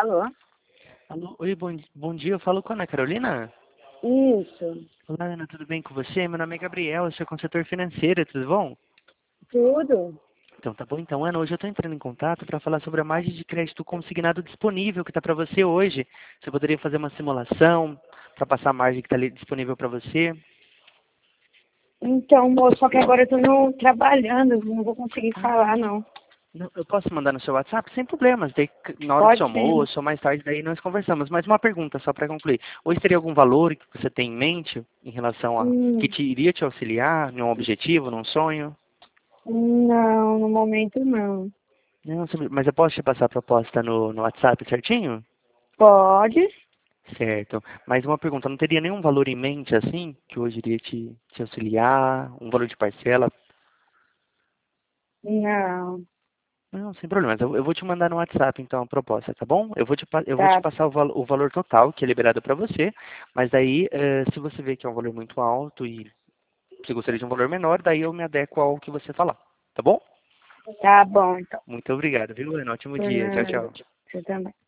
Alô? Alô, oi, bom dia, eu falo com a Ana Carolina? Isso. Olá, Ana, tudo bem com você? Meu nome é Gabriel, eu sou consultor financeiro, tudo bom? Tudo? Então tá bom, então Ana, hoje eu estou entrando em contato para falar sobre a margem de crédito consignado disponível que está para você hoje. Você poderia fazer uma simulação para passar a margem que está ali disponível para você? Então, moço, só que agora eu tô trabalhando, não vou conseguir falar, Ah, não. não, eu posso mandar no seu WhatsApp? Sem problemas, daí na hora do Pode seu ser. almoço ou mais tarde, daí nós conversamos. Mas uma pergunta só para concluir. Hoje teria algum valor que você tem em mente em relação a que iria te auxiliar num objetivo, num sonho? Não, no momento não. Não, mas eu posso te passar a proposta no WhatsApp certinho? Pode? Certo. Mas uma pergunta, não teria nenhum valor em mente assim, que hoje iria te auxiliar? Um valor de parcela? Não. Não, sem problemas. Eu vou te mandar no WhatsApp então a proposta, tá bom? Eu vou te Tá, passar o valor total que é liberado para você, mas daí, se você vê que é um valor muito alto e você gostaria de um valor menor, daí eu me adequo ao que você falar, tá bom? tá bom, então. Muito obrigado, viu, Ana? Ótimo Por dia. Tchau, nada. tchau. Você também.